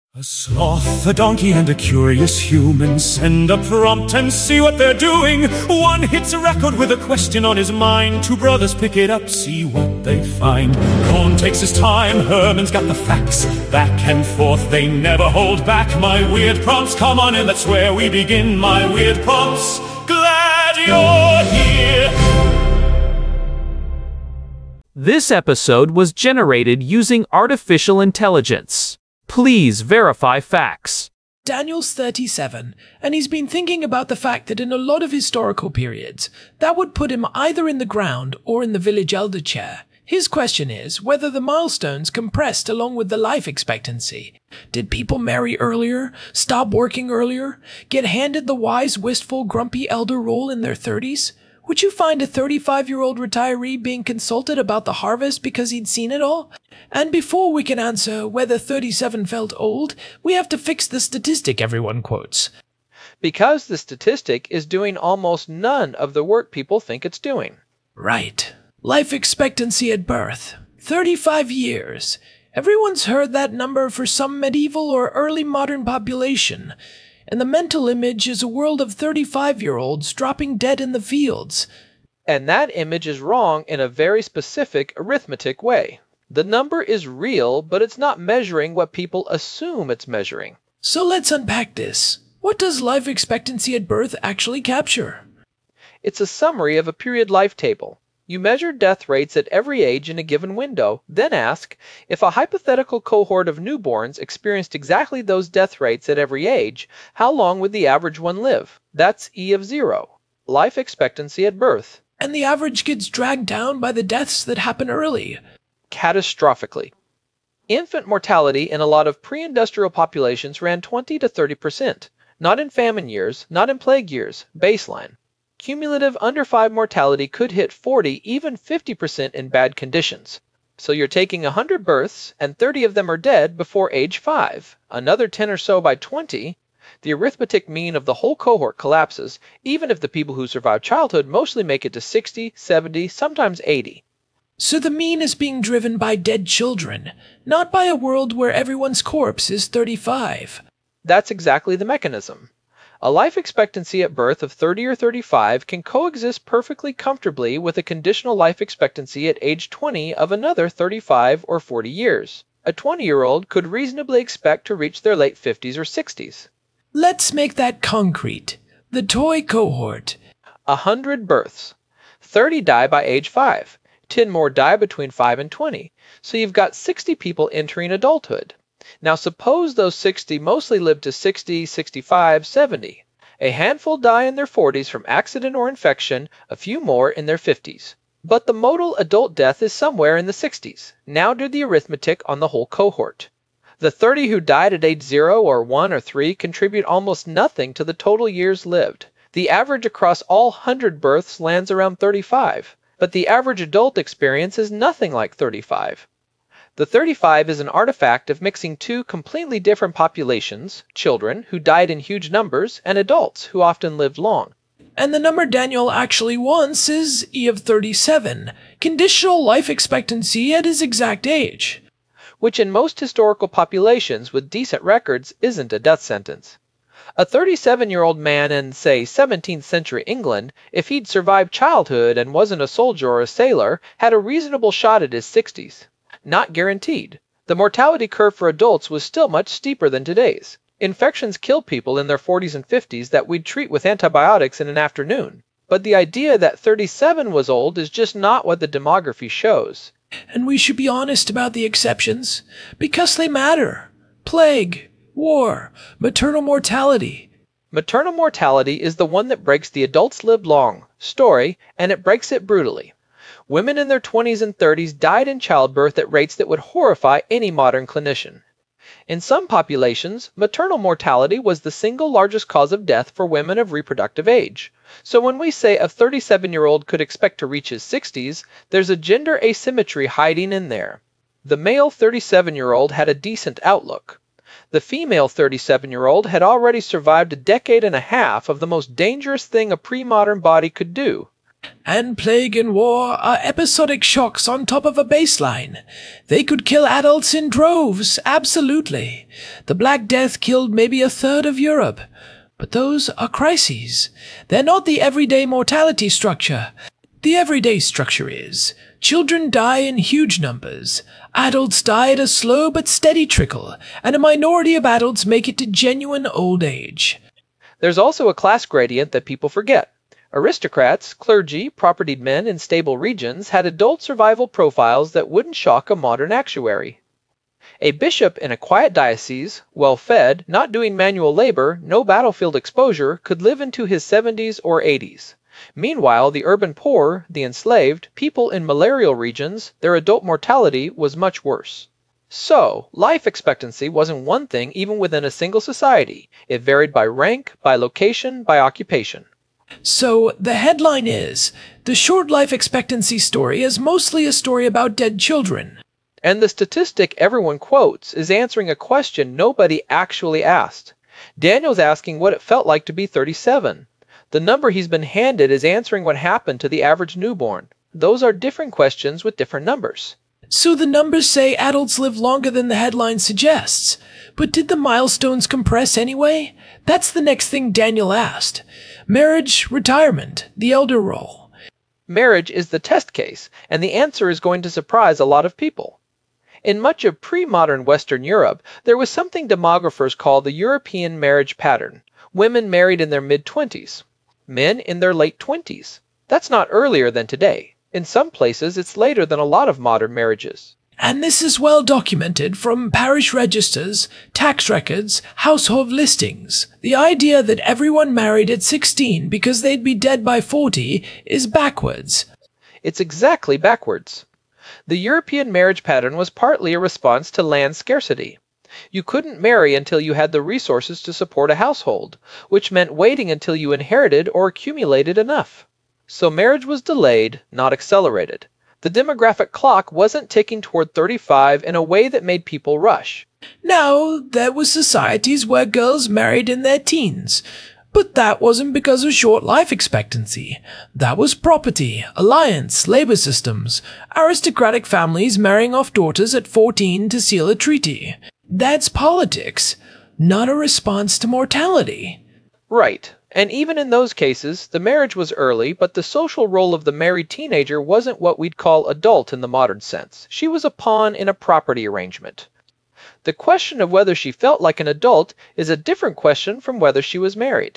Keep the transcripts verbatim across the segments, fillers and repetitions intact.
A sloth, a donkey, and a curious human send a prompt and see what they're doing. One hits a record with a question on his mind. Two brothers pick it up, see what they find. Cohn takes his time, Herman's got the facts. Back and forth, they never hold back. My weird prompts, come on in, that's where we begin. My weird prompts, glad you're here. This episode was generated using artificial intelligence. Please verify facts. Daniel's thirty-seven, and he's been thinking about the fact that in a lot of historical periods, that would put him either in the ground or in the village elder chair. His question is whether the milestones compressed along with the life expectancy. Did people marry earlier, stop working earlier, get handed the wise, wistful, grumpy elder role in their thirties? Would you find a thirty-five-year-old retiree being consulted about the harvest because he'd seen it all? And before we can answer whether thirty-seven felt old, we have to fix the statistic everyone quotes. Because the statistic is doing almost none of the work people think it's doing. Right. Life expectancy at birth. thirty-five years. Everyone's heard that number for some medieval or early modern population. And the mental image is a world of thirty-five-year-olds dropping dead in the fields. And that image is wrong in a very specific arithmetic way. The number is real, but it's not measuring what people assume it's measuring. So let's unpack this. What does life expectancy at birth actually capture? It's a summary of a period life table. You measure death rates at every age in a given window, then ask, if a hypothetical cohort of newborns experienced exactly those death rates at every age, how long would the average one live? That's E of zero. Life expectancy at birth. And the average gets dragged down by the deaths that happen early. Catastrophically. Infant mortality in a lot of pre-industrial populations ran twenty to thirty percent. Not in famine years, not in plague years, baseline. Cumulative under five mortality could hit forty, even fifty percent in bad conditions. So you're taking one hundred births, and thirty of them are dead before age five. Another ten or so by twenty. The arithmetic mean of the whole cohort collapses, even if the people who survive childhood mostly make it to sixty, seventy, sometimes eighty. So the mean is being driven by dead children, not by a world where everyone's corpse is thirty-five. That's exactly the mechanism. A life expectancy at birth of thirty or thirty-five can coexist perfectly comfortably with a conditional life expectancy at age twenty of another thirty-five or forty years. A twenty-year-old could reasonably expect to reach their late fifties or sixties. Let's make that concrete. The toy cohort. A hundred births. thirty die by age five. ten more die between five and twenty. So you've got sixty people entering adulthood. Now suppose those sixty mostly live to sixty, sixty-five, seventy. A handful die in their forties from accident or infection, a few more in their fifties. But the modal adult death is somewhere in the sixties. Now do the arithmetic on the whole cohort. The thirty who died at age zero or one or three contribute almost nothing to the total years lived. The average across all one hundred births lands around thirty-five, but the average adult experience is nothing like thirty-five. The thirty-five is an artifact of mixing two completely different populations, children, who died in huge numbers, and adults, who often lived long. And the number Daniel actually wants is E of thirty-seven, conditional life expectancy at his exact age. Which in most historical populations with decent records isn't a death sentence. A thirty-seven-year-old man in, say, seventeenth century England, if he'd survived childhood and wasn't a soldier or a sailor, had a reasonable shot at his sixties. Not guaranteed. The mortality curve for adults was still much steeper than today's. Infections kill people in their forties and fifties that we'd treat with antibiotics in an afternoon. But the idea that thirty-seven was old is just not what the demography shows. And we should be honest about the exceptions, because they matter. Plague, war, maternal mortality. Maternal mortality is the one that breaks the adults lived long story, and it breaks it brutally. Women in their twenties and thirties died in childbirth at rates that would horrify any modern clinician. In some populations, maternal mortality was the single largest cause of death for women of reproductive age. So when we say a thirty-seven-year-old could expect to reach his sixties, there's a gender asymmetry hiding in there. The male thirty-seven-year-old had a decent outlook. The female thirty-seven-year-old had already survived a decade and a half of the most dangerous thing a pre-modern body could do, And plague and war are episodic shocks on top of a baseline. They could kill adults in droves, absolutely. The Black Death killed maybe a third of Europe. But those are crises. They're not the everyday mortality structure. The everyday structure is, children die in huge numbers, adults die at a slow but steady trickle, and a minority of adults make it to genuine old age. There's also a class gradient that people forget. Aristocrats, clergy, propertied men in stable regions had adult survival profiles that wouldn't shock a modern actuary. A bishop in a quiet diocese, well-fed, not doing manual labor, no battlefield exposure, could live into his seventies or eighties. Meanwhile, the urban poor, the enslaved, people in malarial regions, their adult mortality was much worse. So, life expectancy wasn't one thing even within a single society. It varied by rank, by location, by occupation. So, the headline is, the short life expectancy story is mostly a story about dead children. And the statistic everyone quotes is answering a question nobody actually asked. Daniel's asking what it felt like to be thirty-seven. The number he's been handed is answering what happened to the average newborn. Those are different questions with different numbers. So the numbers say adults live longer than the headline suggests. But did the milestones compress anyway? That's the next thing Daniel asked. Marriage, retirement, the elder role. Marriage is the test case, and the answer is going to surprise a lot of people. In much of pre-modern Western Europe, there was something demographers call the European marriage pattern. Women married in their mid-twenties. Men in their late twenties. That's not earlier than today. In some places, it's later than a lot of modern marriages. And this is well documented from parish registers, tax records, household listings. The idea that everyone married at sixteen because they'd be dead by forty is backwards. It's exactly backwards. The European marriage pattern was partly a response to land scarcity. You couldn't marry until you had the resources to support a household, which meant waiting until you inherited or accumulated enough. So marriage was delayed, not accelerated. The demographic clock wasn't ticking toward thirty-five in a way that made people rush. Now, there were societies where girls married in their teens. But that wasn't because of short life expectancy. That was property, alliance, labor systems, aristocratic families marrying off daughters at fourteen to seal a treaty. That's politics, not a response to mortality. Right. And even in those cases, the marriage was early, but the social role of the married teenager wasn't what we'd call adult in the modern sense. She was a pawn in a property arrangement. The question of whether she felt like an adult is a different question from whether she was married.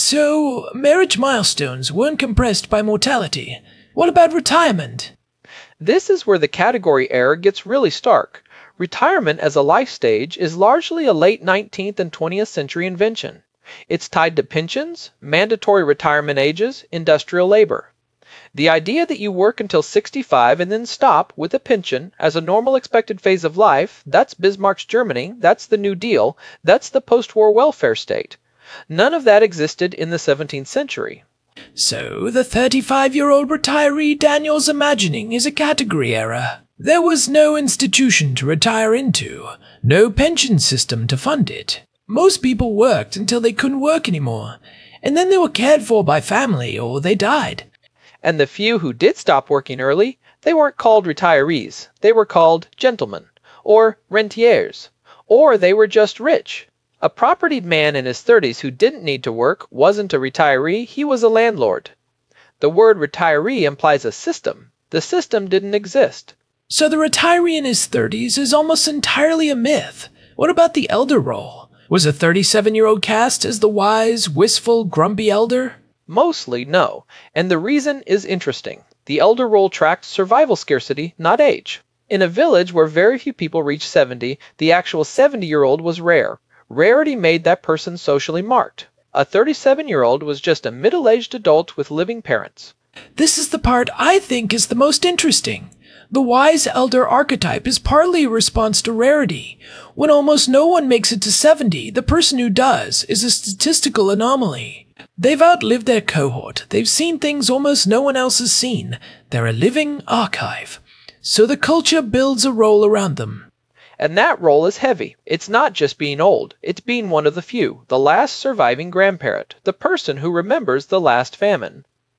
So, marriage milestones weren't compressed by mortality. What about retirement? This is where the category error gets really stark. Retirement as a life stage is largely a late nineteenth and twentieth century invention. It's tied to pensions, mandatory retirement ages, industrial labor. The idea that you work until sixty-five and then stop with a pension as a normal expected phase of life, that's Bismarck's Germany, that's the New Deal, that's the post-war welfare state. None of that existed in the seventeenth century. So, the thirty-five-year-old retiree Daniel's imagining is a category error. There was no institution to retire into, no pension system to fund it. Most people worked until they couldn't work anymore, and then they were cared for by family or they died. And the few who did stop working early, they weren't called retirees. They were called gentlemen, or rentiers, or they were just rich. A propertied man in his thirties who didn't need to work wasn't a retiree, he was a landlord. The word retiree implies a system. The system didn't exist. So the retiree in his thirties is almost entirely a myth. What about the elder role? Was a thirty-seven-year-old cast as the wise, wistful, grumpy elder? Mostly, no. And the reason is interesting. The elder role tracked survival scarcity, not age. In a village where very few people reached seventy, the actual seventy-year-old was rare. Rarity made that person socially marked. A thirty-seven-year-old was just a middle-aged adult with living parents. This is the part I think is the most interesting. The wise elder archetype is partly a response to rarity. When almost no one makes it to seventy, the person who does is a statistical anomaly. They've outlived their cohort. They've seen things almost no one else has seen. They're a living archive. So the culture builds a role around them. And that role is heavy. It's not just being old. It's being one of the few, the last surviving grandparent, the person who remembers the last famine.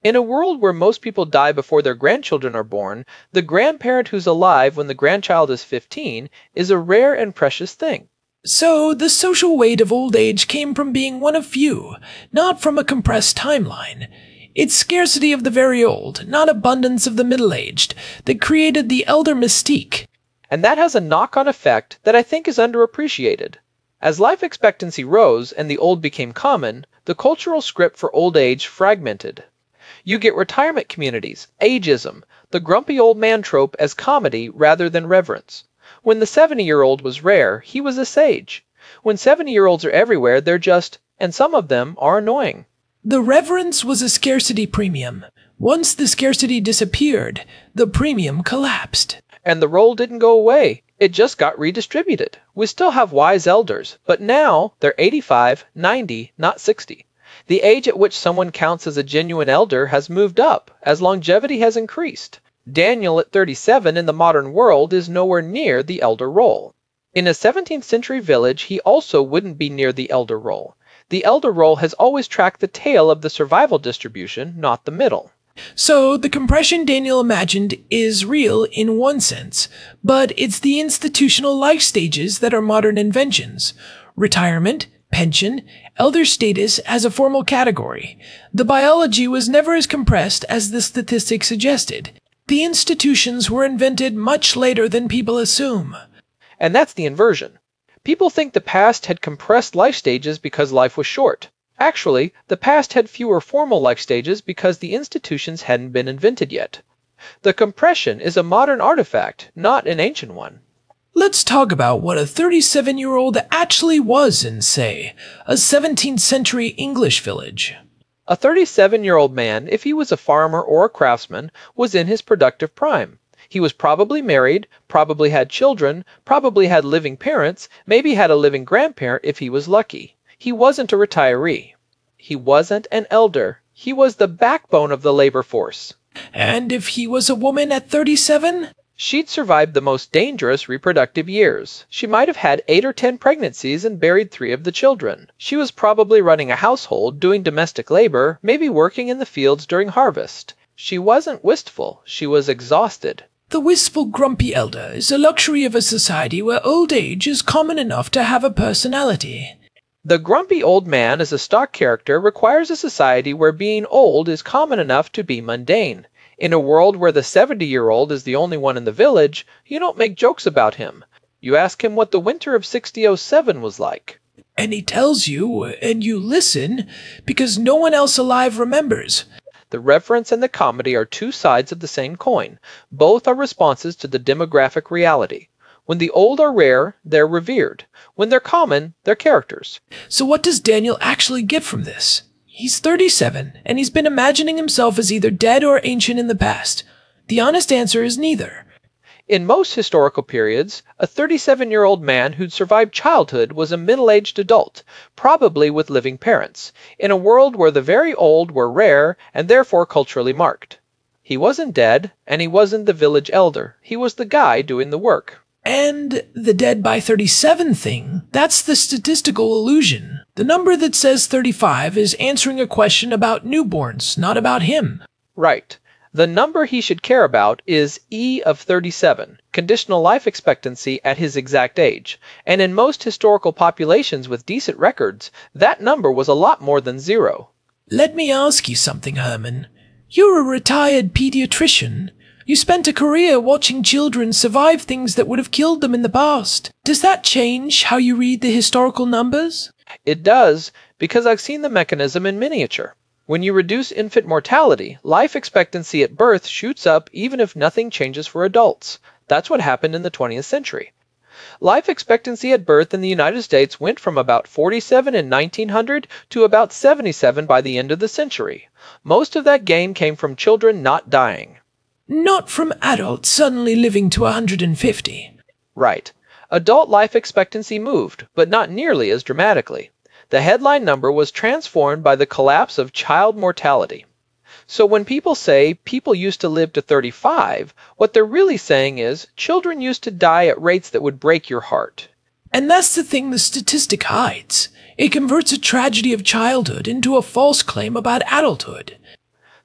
In a world where most people die before their grandchildren are born, the grandparent who's alive when the grandchild is fifteen is a rare and precious thing. So, the social weight of old age came from being one of few, not from a compressed timeline. It's scarcity of the very old, not abundance of the middle-aged, that created the elder mystique. And that has a knock-on effect that I think is underappreciated. As life expectancy rose and the old became common, the cultural script for old age fragmented. You get retirement communities, ageism, the grumpy old man trope as comedy rather than reverence. When the seventy-year-old was rare, he was a sage. When seventy-year-olds are everywhere, they're just, and some of them are annoying. The reverence was a scarcity premium. Once the scarcity disappeared, the premium collapsed. And the role didn't go away. It just got redistributed. We still have wise elders, but now they're eighty-five, ninety, not sixty. The age at which someone counts as a genuine elder has moved up as longevity has increased. Daniel at thirty-seven in the modern world is nowhere near the elder role. In a seventeenth century village, he also wouldn't be near the elder role. The elder role has always tracked the tail of the survival distribution, not the middle. So, the compression Daniel imagined is real in one sense, but it's the institutional life stages that are modern inventions. Retirement, pension, elder status as a formal category. The biology was never as compressed as the statistics suggested. The institutions were invented much later than people assume. And that's the inversion. People think the past had compressed life stages because life was short. Actually, the past had fewer formal life stages because the institutions hadn't been invented yet. The compression is a modern artifact, not an ancient one. Let's talk about what a thirty-seven-year-old actually was in, say, a seventeenth century English village. A thirty-seven-year-old man, if he was a farmer or a craftsman, was in his productive prime. He was probably married, probably had children, probably had living parents, maybe had a living grandparent if he was lucky. He wasn't a retiree. He wasn't an elder. He was the backbone of the labor force. And if he was a woman at thirty-seven? She'd survived the most dangerous reproductive years. She might have had eight or ten pregnancies and buried three of the children. She was probably running a household, doing domestic labor, maybe working in the fields during harvest. She wasn't wistful. She was exhausted. The wistful, grumpy elder is a luxury of a society where old age is common enough to have a personality. The grumpy old man as a stock character requires a society where being old is common enough to be mundane. In a world where the seventy-year-old is the only one in the village, you don't make jokes about him. You ask him what the winter of sixty oh seven was like. And he tells you, and you listen, because no one else alive remembers. The reverence and the comedy are two sides of the same coin. Both are responses to the demographic reality. When the old are rare, they're revered. When they're common, they're characters. So what does Daniel actually get from this? He's thirty-seven, and he's been imagining himself as either dead or ancient in the past. The honest answer is neither. In most historical periods, a thirty-seven-year-old man who'd survived childhood was a middle-aged adult, probably with living parents, in a world where the very old were rare and therefore culturally marked. He wasn't dead, and he wasn't the village elder. He was the guy doing the work. And the dead by thirty-seven thing, that's the statistical illusion. The number that says thirty-five is answering a question about newborns, not about him. Right. The number he should care about is E of thirty-seven, conditional life expectancy at his exact age. And in most historical populations with decent records, that number was a lot more than zero. Let me ask you something, Herman. You're a retired pediatrician. You spent a career watching children survive things that would have killed them in the past. Does that change how you read the historical numbers? It does, because I've seen the mechanism in miniature. When you reduce infant mortality, life expectancy at birth shoots up even if nothing changes for adults. That's what happened in the twentieth century. Life expectancy at birth in the United States went from about forty-seven in nineteen hundred to about seventy-seven by the end of the century. Most of that gain came from children not dying. Not from adults suddenly living to one hundred fifty. Right. Adult life expectancy moved, but not nearly as dramatically. The headline number was transformed by the collapse of child mortality. So when people say people used to live to thirty-five, what they're really saying is children used to die at rates that would break your heart. And that's the thing the statistic hides. It converts a tragedy of childhood into a false claim about adulthood.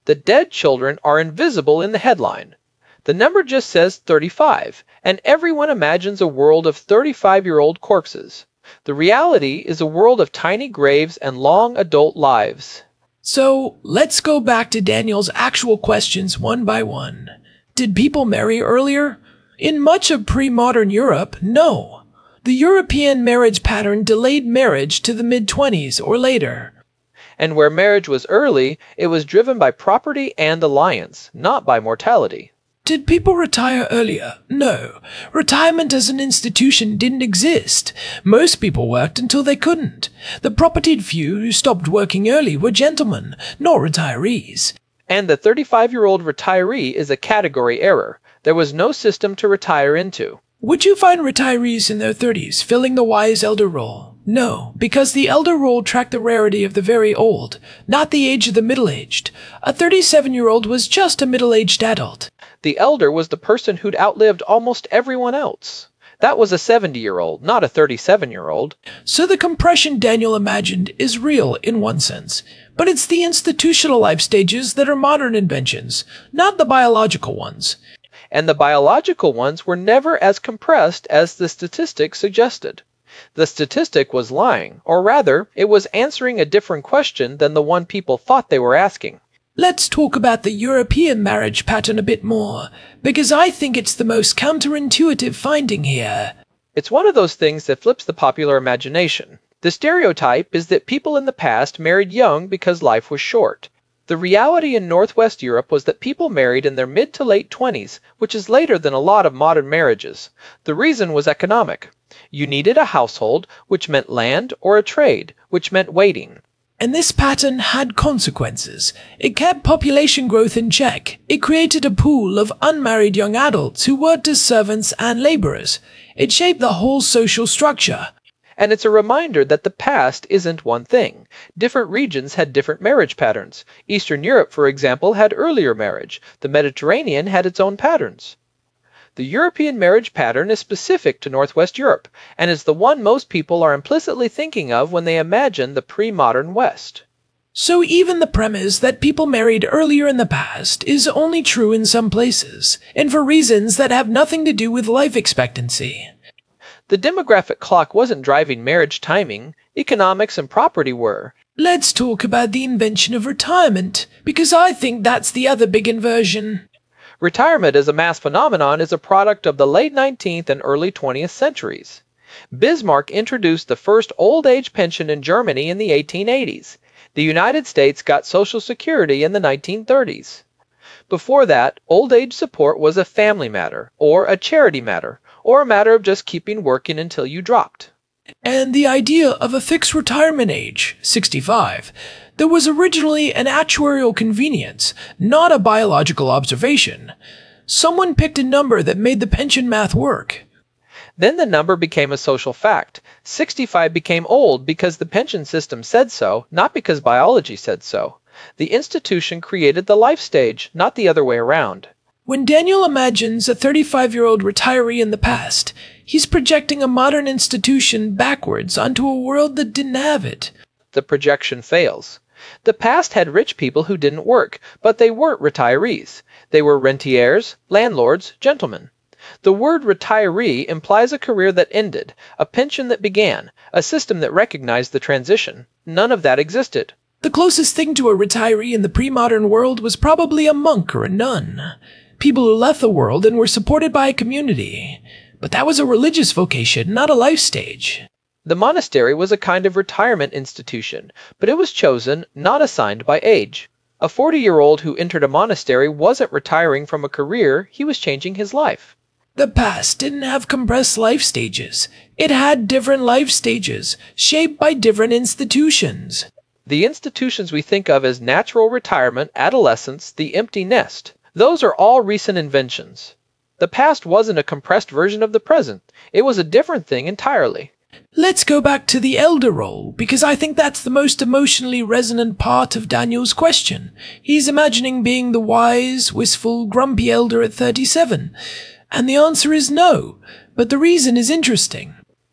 The dead children are invisible in the headline. The number just says thirty-five, and everyone imagines a world of thirty-five-year-old corpses. The reality is a world of tiny graves and long adult lives. So, let's go back to Daniel's actual questions one by one. Did people marry earlier? In much of pre-modern Europe, no. The European marriage pattern delayed marriage to the mid-twenties or later. And where marriage was early, it was driven by property and alliance, not by mortality. Did people retire earlier? No. Retirement as an institution didn't exist. Most people worked until they couldn't. The propertied few who stopped working early were gentlemen, not retirees. And the thirty-five-year-old retiree is a category error. There was no system to retire into. Would you find retirees in their thirties filling the wise elder role? No, because the elder role tracked the rarity of the very old, not the age of the middle-aged. A thirty-seven-year-old was just a middle-aged adult. The elder was the person who'd outlived almost everyone else. That was a seventy-year-old, not a thirty-seven-year-old. So the compression Daniel imagined is real in one sense, but it's the institutional life stages that are modern inventions, not the biological ones. And the biological ones were never as compressed as the statistic suggested. The statistic was lying, or rather, it was answering a different question than the one people thought they were asking. Let's talk about the European marriage pattern a bit more, because I think it's the most counterintuitive finding here. It's one of those things that flips the popular imagination. The stereotype is that people in the past married young because life was short. The reality in Northwest Europe was that people married in their mid to late twenties, which is later than a lot of modern marriages. The reason was economic. You needed a household, which meant land, or a trade, which meant waiting. And this pattern had consequences. It kept population growth in check. It created a pool of unmarried young adults who worked as servants and laborers. It shaped the whole social structure. And it's a reminder that the past isn't one thing. Different regions had different marriage patterns. Eastern Europe, for example, had earlier marriage. The Mediterranean had its own patterns. The European marriage pattern is specific to Northwest Europe, and is the one most people are implicitly thinking of when they imagine the pre-modern West. So even the premise that people married earlier in the past is only true in some places, and for reasons that have nothing to do with life expectancy. The demographic clock wasn't driving marriage timing. Economics and property were. Let's talk about the invention of retirement, because I think that's the other big inversion. Retirement as a mass phenomenon is a product of the late nineteenth and early twentieth centuries. Bismarck introduced the first old age pension in Germany in the eighteen eighties. The United States got Social Security in the nineteen thirties. Before that, old age support was a family matter, or a charity matter, or a matter of just keeping working until you dropped. And the idea of a fixed retirement age, sixty-five, that was originally an actuarial convenience, not a biological observation. Someone picked a number that made the pension math work. Then the number became a social fact. sixty-five became old because the pension system said so, not because biology said so. The institution created the life stage, not the other way around. When Daniel imagines a thirty-five-year-old retiree in the past, he's projecting a modern institution backwards onto a world that didn't have it. The projection fails. The past had rich people who didn't work, but they weren't retirees. They were rentiers, landlords, gentlemen. The word retiree implies a career that ended, a pension that began, a system that recognized the transition. None of that existed. The closest thing to a retiree in the pre-modern world was probably a monk or a nun. People who left the world and were supported by a community. But that was a religious vocation, not a life stage. The monastery was a kind of retirement institution, but it was chosen, not assigned by age. A forty-year-old who entered a monastery wasn't retiring from a career, he was changing his life. The past didn't have compressed life stages. It had different life stages, shaped by different institutions. The institutions we think of as natural retirement, adolescence, the empty nest, those are all recent inventions. The past wasn't a compressed version of the present. It was a different thing entirely. Let's go back to the elder role, because I think that's the most emotionally resonant part of Daniel's question. He's imagining being the wise, wistful, grumpy elder at thirty-seven. And the answer is no, but the reason is interesting.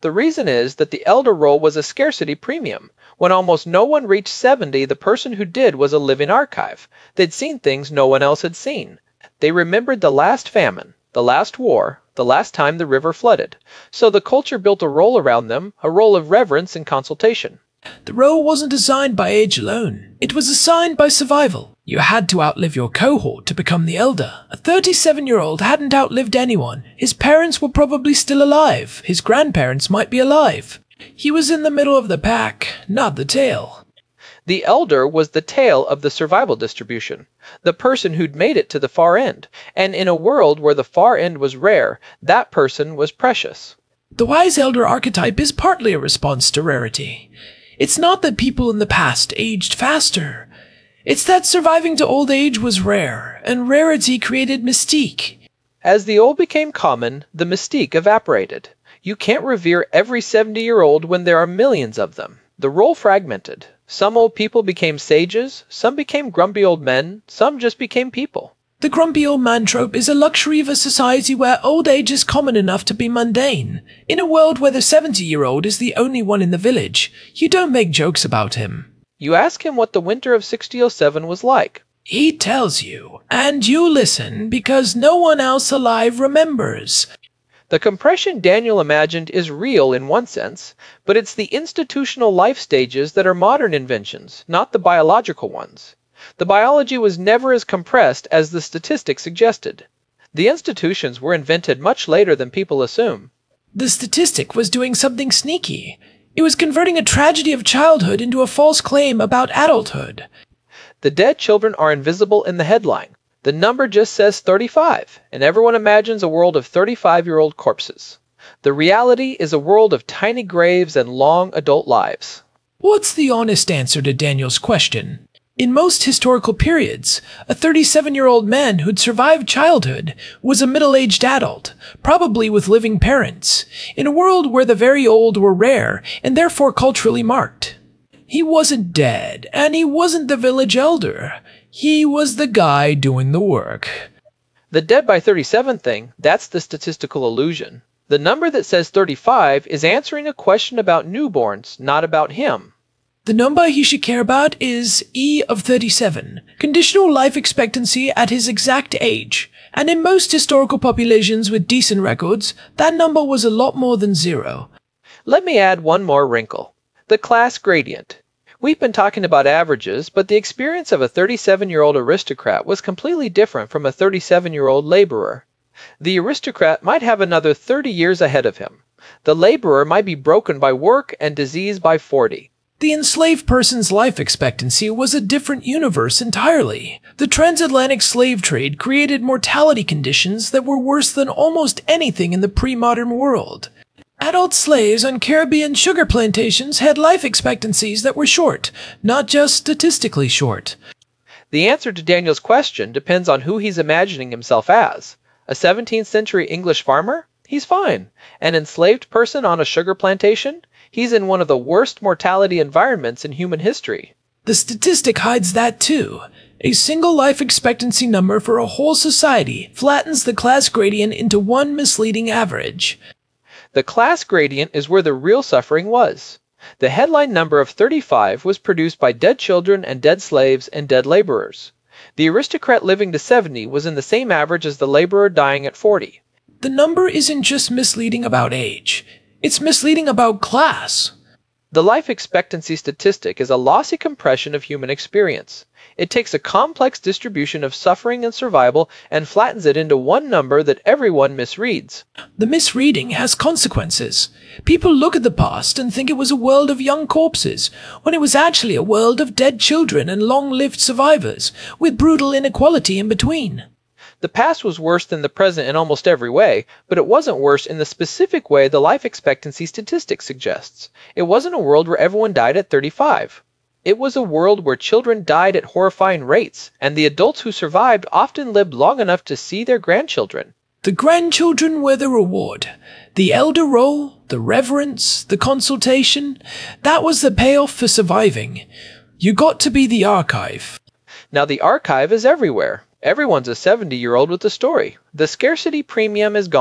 The reason is that the elder role was a scarcity premium. When almost no one reached seventy, the person who did was a living archive. They'd seen things no one else had seen. They remembered the last famine, the last war, the last time the river flooded. So the culture built a role around them, a role of reverence and consultation. The role wasn't assigned by age alone. It was assigned by survival. You had to outlive your cohort to become the elder. A thirty-seven-year-old hadn't outlived anyone. His parents were probably still alive. His grandparents might be alive. He was in the middle of the pack, not the tail. The elder was the tail of the survival distribution, the person who'd made it to the far end. And in a world where the far end was rare, that person was precious. The wise elder archetype is partly a response to rarity. It's not that people in the past aged faster. It's that surviving to old age was rare, and rarity created mystique. As the old became common, the mystique evaporated. You can't revere every seventy-year-old when there are millions of them. The role fragmented. Some old people became sages, some became grumpy old men, some just became people. The grumpy old man trope is a luxury of a society where old age is common enough to be mundane. In a world where the seventy-year-old is the only one in the village, you don't make jokes about him. You ask him what the winter of sixty oh seven was like. He tells you, and you listen because no one else alive remembers. The compression Daniel imagined is real in one sense, but it's the institutional life stages that are modern inventions, not the biological ones. The biology was never as compressed as the statistics suggested. The institutions were invented much later than people assume. The statistic was doing something sneaky. It was converting a tragedy of childhood into a false claim about adulthood. The dead children are invisible in the headline. The number just says thirty-five, and everyone imagines a world of thirty-five-year-old corpses. The reality is a world of tiny graves and long adult lives. What's the honest answer to Daniel's question? In most historical periods, a thirty-seven-year-old man who'd survived childhood was a middle-aged adult, probably with living parents, in a world where the very old were rare and therefore culturally marked. He wasn't dead, and he wasn't the village elder. He was the guy doing the work. The dead by thirty-seven thing, that's the statistical illusion. The number that says thirty-five is answering a question about newborns, not about him. The number he should care about is E of thirty-seven, conditional life expectancy at his exact age. And in most historical populations with decent records, that number was a lot more than zero. Let me add one more wrinkle. The class gradient. We've been talking about averages, but the experience of a thirty-seven-year-old aristocrat was completely different from a thirty-seven-year-old laborer. The aristocrat might have another thirty years ahead of him. The laborer might be broken by work and disease by forty. The enslaved person's life expectancy was a different universe entirely. The transatlantic slave trade created mortality conditions that were worse than almost anything in the pre-modern world. Adult slaves on Caribbean sugar plantations had life expectancies that were short, not just statistically short. The answer to Daniel's question depends on who he's imagining himself as. A seventeenth century English farmer? He's fine. An enslaved person on a sugar plantation? He's in one of the worst mortality environments in human history. The statistic hides that too. A single life expectancy number for a whole society flattens the class gradient into one misleading average. The class gradient is where the real suffering was. The headline number of thirty-five was produced by dead children and dead slaves and dead laborers. The aristocrat living to seventy was in the same average as the laborer dying at forty. The number isn't just misleading about age. It's misleading about class. The life expectancy statistic is a lossy compression of human experience. It takes a complex distribution of suffering and survival and flattens it into one number that everyone misreads. The misreading has consequences. People look at the past and think it was a world of young corpses, when it was actually a world of dead children and long-lived survivors, with brutal inequality in between. The past was worse than the present in almost every way, but it wasn't worse in the specific way the life expectancy statistic suggests. It wasn't a world where everyone died at thirty-five. It was a world where children died at horrifying rates, and the adults who survived often lived long enough to see their grandchildren. The grandchildren were the reward. The elder role, the reverence, the consultation, that was the payoff for surviving. You got to be the archive. Now the archive is everywhere. Everyone's a seventy-year-old with a story. The scarcity premium is gone.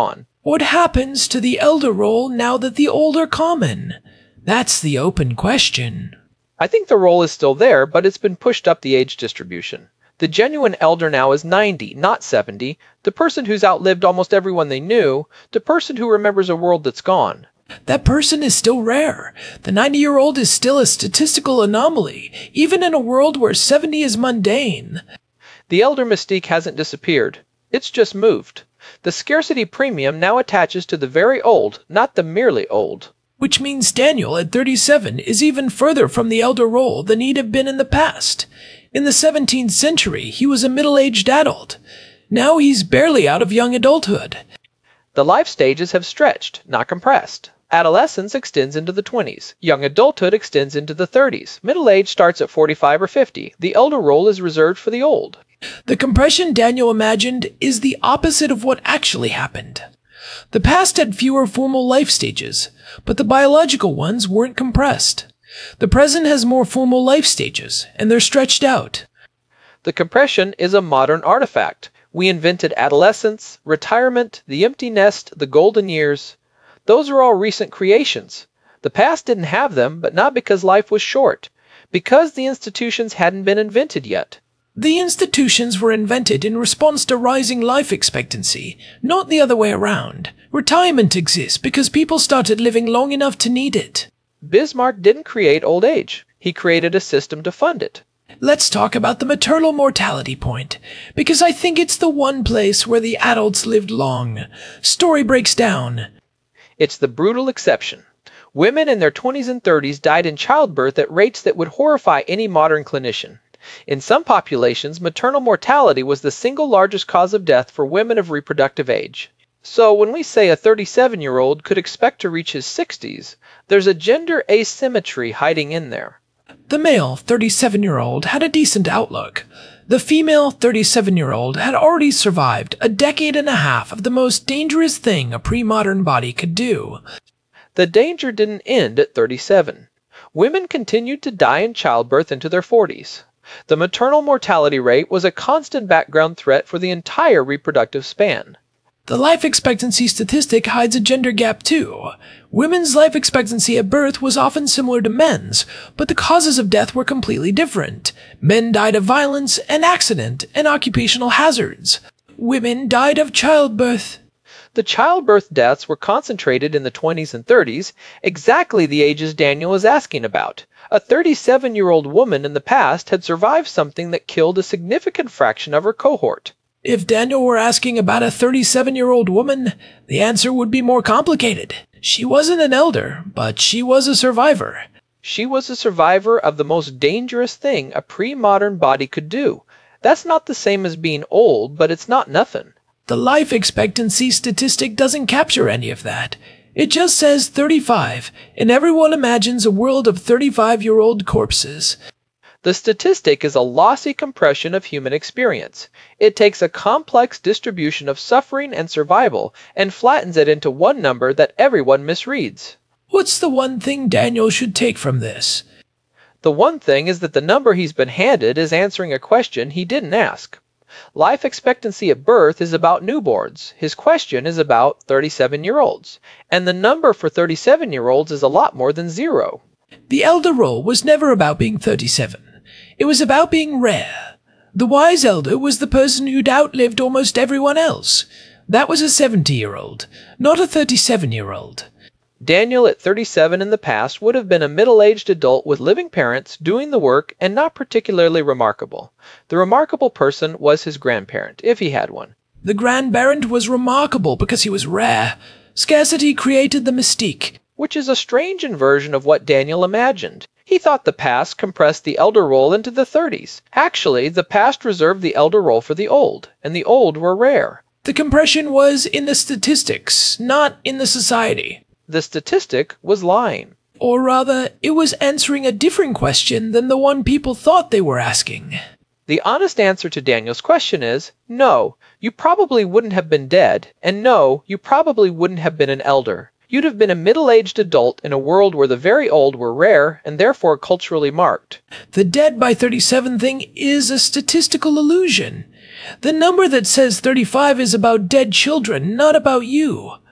What happens to the elder role now that the old are common? That's the open question. I think the role is still there, but it's been pushed up the age distribution. The genuine elder now is ninety, not seventy, the person who's outlived almost everyone they knew, the person who remembers a world that's gone. That person is still rare. The ninety-year-old is still a statistical anomaly, even in a world where seventy is mundane. The elder mystique hasn't disappeared. It's just moved. The scarcity premium now attaches to the very old, not the merely old. Which means Daniel at thirty-seven is even further from the elder role than he'd have been in the past. In the seventeenth century, he was a middle-aged adult. Now he's barely out of young adulthood. The life stages have stretched, not compressed. Adolescence extends into the twenties. Young adulthood extends into the thirties. Middle age starts at forty-five or fifty. The elder role is reserved for the old. The compression Daniel imagined is the opposite of what actually happened. The past had fewer formal life stages, but the biological ones weren't compressed. The present has more formal life stages, and they're stretched out. The compression is a modern artifact. We invented adolescence, retirement, the empty nest, the golden years. Those are all recent creations. The past didn't have them, but not because life was short, because the institutions hadn't been invented yet. The institutions were invented in response to rising life expectancy, not the other way around. Retirement exists because people started living long enough to need it. Bismarck didn't create old age. He created a system to fund it. Let's talk about the maternal mortality point, because I think it's the one place where the adults lived long. Story breaks down. It's the brutal exception. Women in their twenties and thirties died in childbirth at rates that would horrify any modern clinician. In some populations, maternal mortality was the single largest cause of death for women of reproductive age. So when we say a thirty-seven-year-old could expect to reach his sixties, there's a gender asymmetry hiding in there. The male thirty-seven-year-old had a decent outlook. The female thirty-seven-year-old had already survived a decade and a half of the most dangerous thing a pre-modern body could do. The danger didn't end at thirty-seven. Women continued to die in childbirth into their forties. The maternal mortality rate was a constant background threat for the entire reproductive span. The life expectancy statistic hides a gender gap too. Women's life expectancy at birth was often similar to men's, but the causes of death were completely different. Men died of violence and accident and occupational hazards. Women died of childbirth. The childbirth deaths were concentrated in the twenties and thirties, exactly the ages Daniel is asking about. A thirty-seven-year-old woman in the past had survived something that killed a significant fraction of her cohort. If Daniel were asking about a thirty-seven-year-old woman, the answer would be more complicated. She wasn't an elder, but she was a survivor. She was a survivor of the most dangerous thing a pre-modern body could do. That's not the same as being old, but it's not nothing. The life expectancy statistic doesn't capture any of that. It just says thirty-five, and everyone imagines a world of thirty-five-year-old corpses. The statistic is a lossy compression of human experience. It takes a complex distribution of suffering and survival and flattens it into one number that everyone misreads. What's the one thing Daniel should take from this? The one thing is that the number he's been handed is answering a question he didn't ask. Life expectancy at birth is about newborns. His question is about thirty-seven-year-olds. And the number for thirty-seven-year-olds is a lot more than zero. The elder role was never about being thirty-seven. It was about being rare. The wise elder was the person who'd outlived almost everyone else. That was a seventy-year-old, not a thirty-seven-year-old. Daniel at thirty-seven in the past would have been a middle-aged adult with living parents, doing the work, and not particularly remarkable. The remarkable person was his grandparent, if he had one. The grandparent was remarkable because he was rare. Scarcity created the mystique. Which is a strange inversion of what Daniel imagined. He thought the past compressed the elder role into the thirties. Actually, the past reserved the elder role for the old, and the old were rare. The compression was in the statistics, not in the society. The statistic was lying. Or rather, it was answering a different question than the one people thought they were asking. The honest answer to Daniel's question is, no, you probably wouldn't have been dead, and no, you probably wouldn't have been an elder. You'd have been a middle-aged adult in a world where the very old were rare and therefore culturally marked. The dead by thirty-seven thing is a statistical illusion. The number that says thirty-five is about dead children, not about you.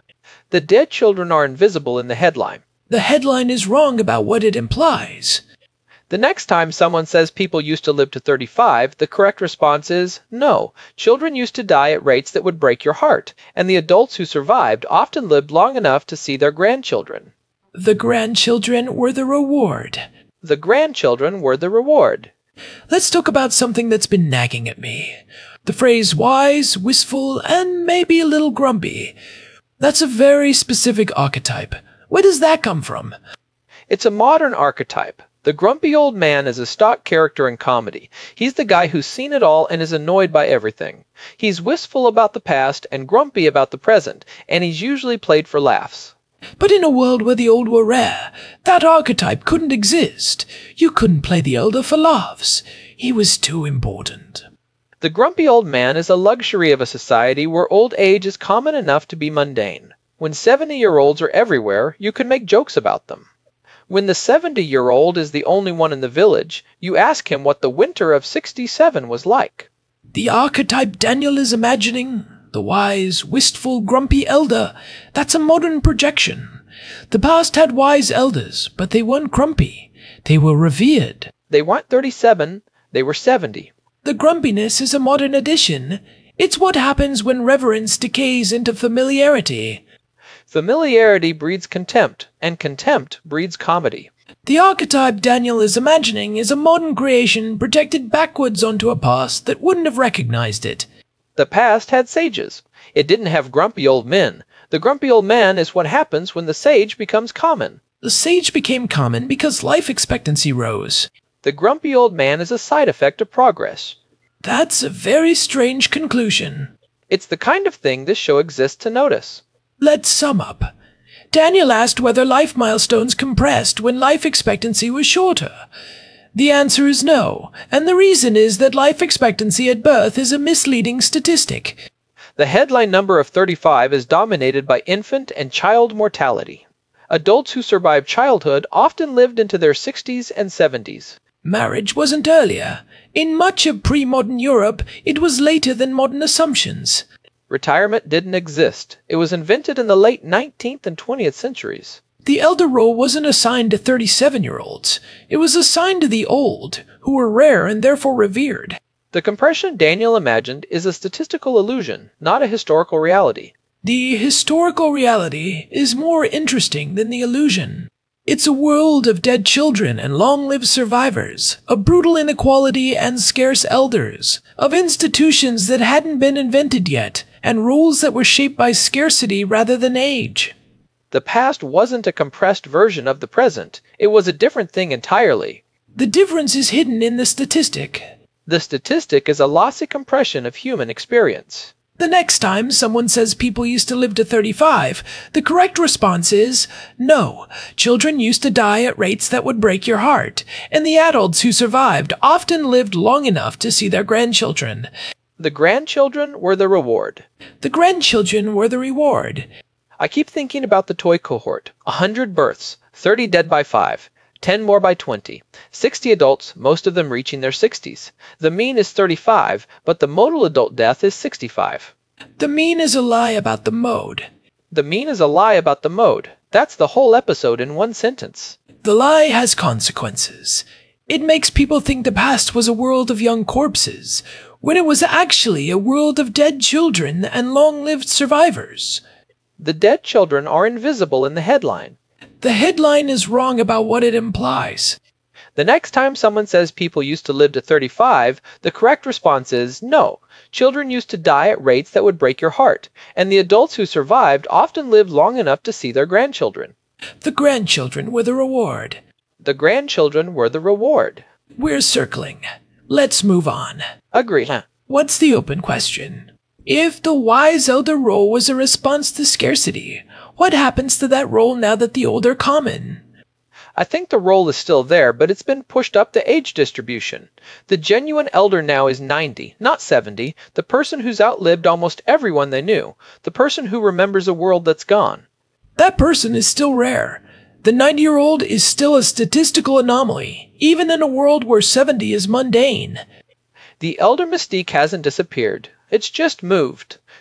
The dead children are invisible in the headline. The headline is wrong about what it implies. The next time someone says people used to live to thirty-five, the correct response is no. Children used to die at rates that would break your heart, and the adults who survived often lived long enough to see their grandchildren. The grandchildren were the reward. The grandchildren were the reward. Let's talk about something that's been nagging at me. The phrase wise, wistful, and maybe a little grumpy. That's a very specific archetype. Where does that come from? It's a modern archetype. The grumpy old man is a stock character in comedy. He's the guy who's seen it all and is annoyed by everything. He's wistful about the past and grumpy about the present, and he's usually played for laughs. But in a world where the old were rare, that archetype couldn't exist. You couldn't play the elder for laughs. He was too important. The grumpy old man is a luxury of a society where old age is common enough to be mundane. When seventy-year-olds are everywhere, you can make jokes about them. When the seventy-year-old is the only one in the village, you ask him what the winter of sixty-seven was like. The archetype Daniel is imagining, the wise, wistful, grumpy elder, that's a modern projection. The past had wise elders, but they weren't grumpy. They were revered. They weren't thirty-seven, they were seventy. The grumpiness is a modern addition. It's what happens when reverence decays into familiarity. Familiarity breeds contempt, and contempt breeds comedy. The archetype Daniel is imagining is a modern creation projected backwards onto a past that wouldn't have recognized it. The past had sages. It didn't have grumpy old men. The grumpy old man is what happens when the sage becomes common. The sage became common because life expectancy rose. The grumpy old man is a side effect of progress. That's a very strange conclusion. It's the kind of thing this show exists to notice. Let's sum up. Daniel asked whether life milestones compressed when life expectancy was shorter. The answer is no, and the reason is that life expectancy at birth is a misleading statistic. The headline number of thirty-five is dominated by infant and child mortality. Adults who survived childhood often lived into their sixties and seventies. Marriage wasn't earlier. In much of pre-modern Europe, it was later than modern assumptions. Retirement didn't exist. It was invented in the late nineteenth and twentieth centuries. The elder role wasn't assigned to thirty-seven-year-olds. It was assigned to the old, who were rare and therefore revered. The compression Daniel imagined is a statistical illusion, not a historical reality. The historical reality is more interesting than the illusion. It's a world of dead children and long-lived survivors, of brutal inequality and scarce elders, of institutions that hadn't been invented yet, and rules that were shaped by scarcity rather than age. The past wasn't a compressed version of the present. It was a different thing entirely. The difference is hidden in the statistic. The statistic is a lossy compression of human experience. The next time someone says people used to live to thirty-five, the correct response is no. Children used to die at rates that would break your heart, and the adults who survived often lived long enough to see their grandchildren. The grandchildren were the reward. The grandchildren were the reward. I keep thinking about the toy cohort. A hundred births, thirty dead by five, ten more by twenty, sixty adults, most of them reaching their sixties. The mean is thirty-five, but the modal adult death is sixty-five. The mean is a lie about the mode. The mean is a lie about the mode. That's the whole episode in one sentence. The lie has consequences. It makes people think the past was a world of young corpses, when it was actually a world of dead children and long-lived survivors. The dead children are invisible in the headline. The headline is wrong about what it implies. The next time someone says people used to live to thirty-five, the correct response is no. Children used to die at rates that would break your heart, and the adults who survived often lived long enough to see their grandchildren. The grandchildren were the reward. The grandchildren were the reward. We're circling. Let's move on. Agreed. What's the open question? If the wise elder role was a response to scarcity, what happens to that role now that the old are common? I think the role is still there, but it's been pushed up the age distribution. The genuine elder now is ninety, not seventy, the person who's outlived almost everyone they knew, the person who remembers a world that's gone. That person is still rare. The ninety-year-old is still a statistical anomaly, even in a world where seventy is mundane. The elder mystique hasn't disappeared. It's just moved.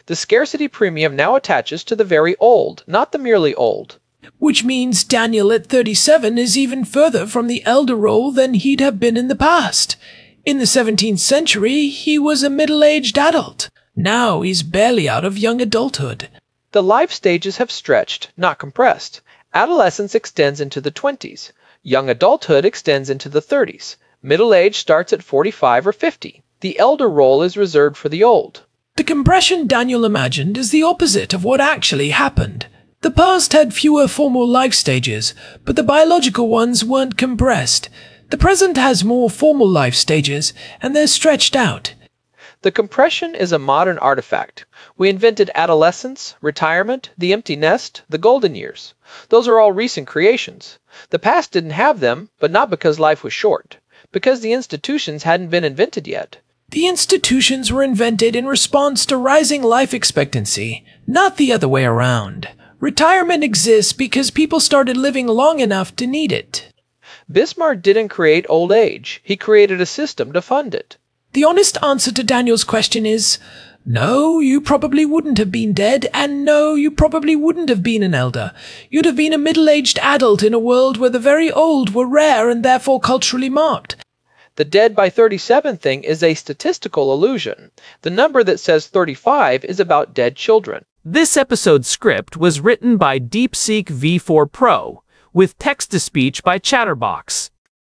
The scarcity premium now attaches to the very old, not the merely old. Which means Daniel at thirty-seven is even further from the elder role than he'd have been in the past. In the seventeenth century, he was a middle-aged adult. Now he's barely out of young adulthood. The life stages have stretched, not compressed. Adolescence extends into the twenties. Young adulthood extends into the thirties. Middle age starts at forty-five or fifty. The elder role is reserved for the old. The compression Daniel imagined is the opposite of what actually happened. The past had fewer formal life stages, but the biological ones weren't compressed. The present has more formal life stages, and they're stretched out. The compression is a modern artifact. We invented adolescence, retirement, the empty nest, the golden years. Those are all recent creations. The past didn't have them, but not because life was short. Because the institutions hadn't been invented yet. The institutions were invented in response to rising life expectancy, not the other way around. Retirement exists because people started living long enough to need it. Bismarck didn't create old age. He created a system to fund it. The honest answer to Daniel's question is, no, you probably wouldn't have been dead, and no, you probably wouldn't have been an elder. You'd have been a middle-aged adult in a world where the very old were rare and therefore culturally marked. The dead by thirty-seven thing is a statistical illusion. The number that says thirty-five is about dead children. This episode's script was written by DeepSeek V four Pro, with text-to-speech by Chatterbox.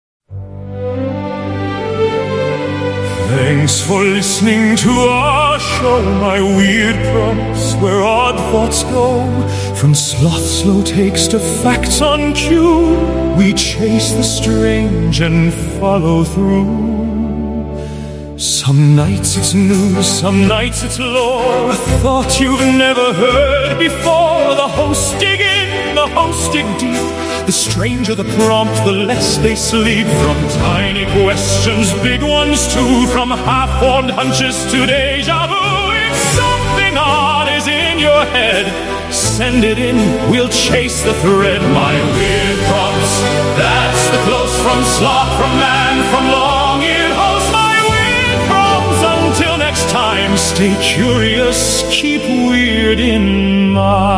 Thanks for listening to our show, my weird prompts where odd thoughts go. From sloth slow takes to facts on cue, we chase the strange and follow through. Some nights it's news, some nights it's lore, a thought you've never heard before. The hosts dig in, the hosts dig deep. The stranger the prompt, the less they sleep. From tiny questions, big ones too. From half-formed hunches to deja vu. If something odd is in your head, send it in, we'll chase the thread. My weird prompts, that's the close from sloth, from man, from long-eared host. My weird prompts, until next time, stay curious, keep weird in mind.